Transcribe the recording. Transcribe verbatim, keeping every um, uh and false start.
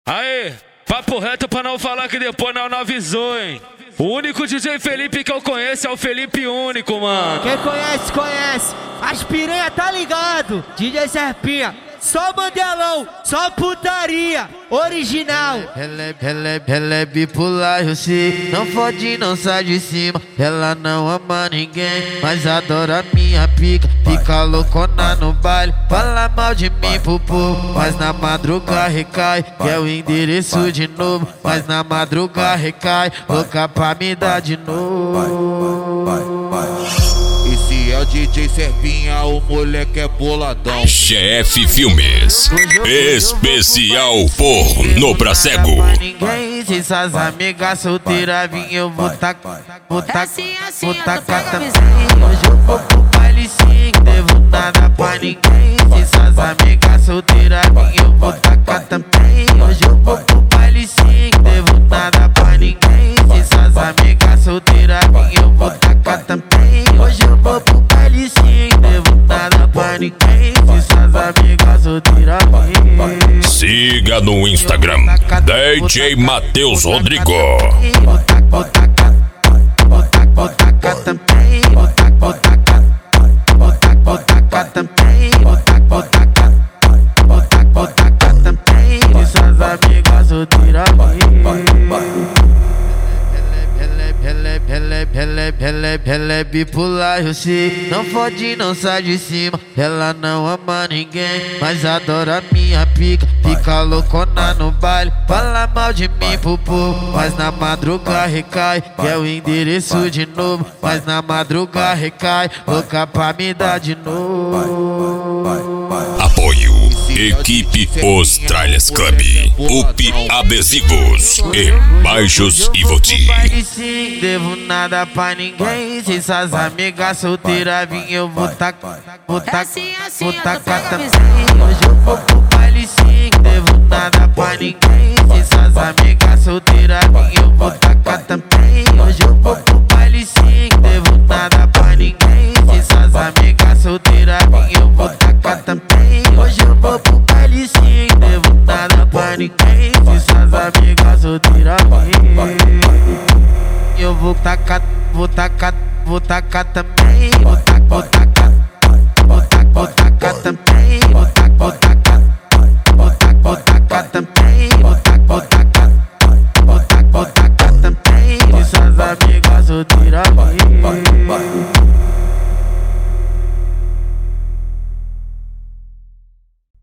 Aê, papo reto pra não falar que depois não, não avisou, hein? O único D J Felipe que eu conheço é o Felipe Único, mano. Quem conhece, conhece. As piranha tá ligado. D J Serpinha, só mandelão, só putaria, original. Ela é, ela é, ela é bipolar, eu sei. Não fode, não sai de cima. Ela não ama ninguém, mas adora minha pica. Fica loucona no baile, fala mal de mim pro povo, mas na madruga recai. Quer o endereço de novo, mas na madruga recai. Louca pra me dar de novo. Esse é o D J Serpinha, o moleque é boladão. G F Filmes, especial pornô pra cego. Ninguém, se suas amigas solteiras vir, eu vou tacar, vou tacar, vou tacar também. Hoje eu vou pro baile sim, devo nada pra ninguém. Se suas amigas solteiras vir, eu vou tacar também. Hoje eu vou pro baile sim, devo nada pra ninguém. Se suas amigas solteiras vir, eu vou tacar também. Hoje eu vou pro baile sim, devo nada pra ninguém. Se suas amigas solteiras vir. Siga no Instagram, D J Matheus Rodrigo. Vou tacar, vou tacar, vou tacar também. Vou tacar, vou tacar, vou tacar, vou tacar também. Vou tacar, vou tacar, vou tacar, vou tacar também. Se suas amigas solteiras vir. Ela é, ela é, ela é, ela é, ela é bipolar, eu sei. Não fode, não sai de cima. Ela não ama ninguém, mas adora minha pica. Fica loucona no baile, fala mal de mim pro povo, mas na madruga recai. Quer o endereço de novo, mas na madruga recai. Louca pra me dar de novo. Apoio Equipe Os Tralhas Club, U P Adesivos e Baixos e Voti. Sim, devo nada pra ninguém. Se suas amigas solteiras vir, eu vou tacar, vou tacar, vou tacar também. Hoje eu vou pro baile sim, devo nada pra ninguém. Se suas amigas solteiras vir, eu vou tacar também. Hoje eu vou pro baile sim, devo nada pra ninguém. Se suas amigas solteiras vir, eu vou tacar também. Hoje eu vou pro baile sim, devo nada pra ninguém. Se suas amigas solteiras vir, eu vou tacar, vou tacar, vou tacar também. Vou tacar, vou tacar, vou tacar, vou tacar também.